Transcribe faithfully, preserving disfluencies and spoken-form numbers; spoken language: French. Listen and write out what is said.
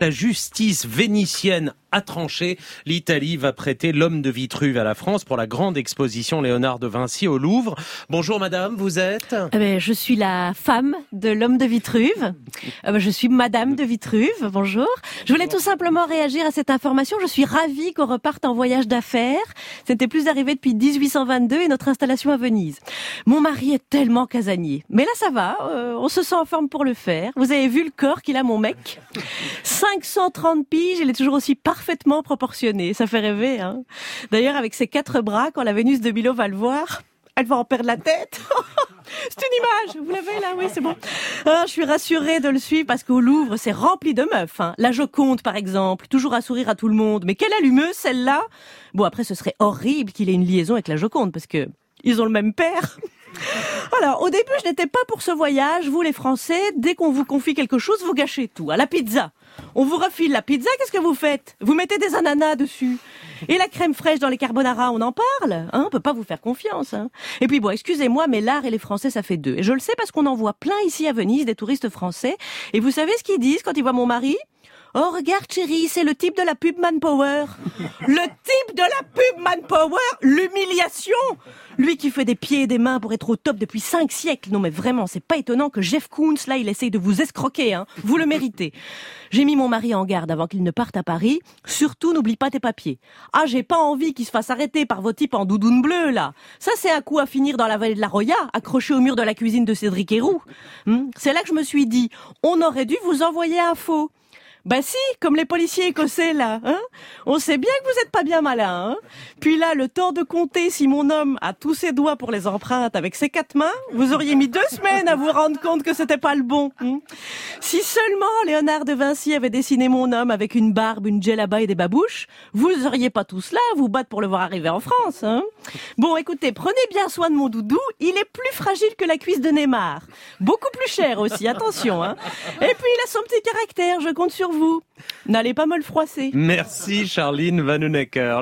La justice vénitienne a tranché. L'Italie va prêter l'homme de Vitruve à la France pour la grande exposition Léonard de Vinci au Louvre. Bonjour madame, vous êtes ? Eh ben, je suis la femme de l'homme de Vitruve. Eh ben, je suis madame de Vitruve, bonjour. Je voulais tout simplement réagir à cette information. Je suis ravie qu'on reparte en voyage d'affaires. Ce n'était plus arrivé depuis dix-huit cent vingt-deux et notre installation à Venise. Mon mari est tellement casanier. Mais là ça va, euh, on se sent en forme pour le faire. Vous avez vu le corps qu'il a mon mec ? cinq cent trente piges, il est toujours aussi parfaitement proportionné. Ça fait rêver, hein. D'ailleurs, avec ses quatre bras, quand la Vénus de Milo va le voir, elle va en perdre la tête. C'est une image, vous l'avez là, oui, c'est bon. Ah, je suis rassurée de le suivre parce qu'au Louvre, c'est rempli de meufs, hein. La Joconde, par exemple, toujours à sourire à tout le monde. Mais quelle allumeuse, celle-là. Bon, après, ce serait horrible qu'il ait une liaison avec la Joconde parce que ils ont le même père. Alors, au début, je n'étais pas pour ce voyage. Vous, les Français, dès qu'on vous confie quelque chose, vous gâchez tout. À la pizza. On vous refile la pizza, qu'est-ce que vous faites ? Vous mettez des ananas dessus. Et la crème fraîche dans les carbonara, on en parle, hein, on peut pas vous faire confiance, hein. Et puis bon, excusez-moi, mais l'art et les Français, ça fait deux. Et je le sais parce qu'on en voit plein ici à Venise, des touristes français. Et vous savez ce qu'ils disent quand ils voient mon mari ? Oh, regarde, chérie, c'est le type de la pub Manpower. Le type de la pub Manpower, l'humiliation. Lui qui fait des pieds et des mains pour être au top depuis cinq siècles. Non, mais vraiment, c'est pas étonnant que Jeff Koons, là, il essaye de vous escroquer, hein. Vous le méritez. J'ai mis mon mari en garde avant qu'il ne parte à Paris. Surtout, n'oublie pas tes papiers. Ah, j'ai pas envie qu'il se fasse arrêter par vos types en doudoune bleue, là. Ça, c'est un coup à finir dans la vallée de la Roya, accroché au mur de la cuisine de Cédric Héroux. Hum, c'est là que je me suis dit, on aurait dû vous envoyer un faux. Bah si, comme les policiers écossais là, hein. On sait bien que vous êtes pas bien malin, hein. Puis là, le temps de compter si mon homme a tous ses doigts pour les empreintes avec ses quatre mains, vous auriez mis deux semaines à vous rendre compte que c'était pas le bon. Hein. Si seulement Léonard de Vinci avait dessiné mon homme avec une barbe, une djellaba et des babouches, vous auriez pas tous là à vous battre pour le voir arriver en France, hein. Bon, écoutez, prenez bien soin de mon doudou, il est plus fragile que la cuisse de Neymar. Beaucoup plus cher aussi, attention, hein. Et puis il a son petit caractère, je compte sur vous. N'allez pas me le froisser. Merci Charline Vanhoenacker.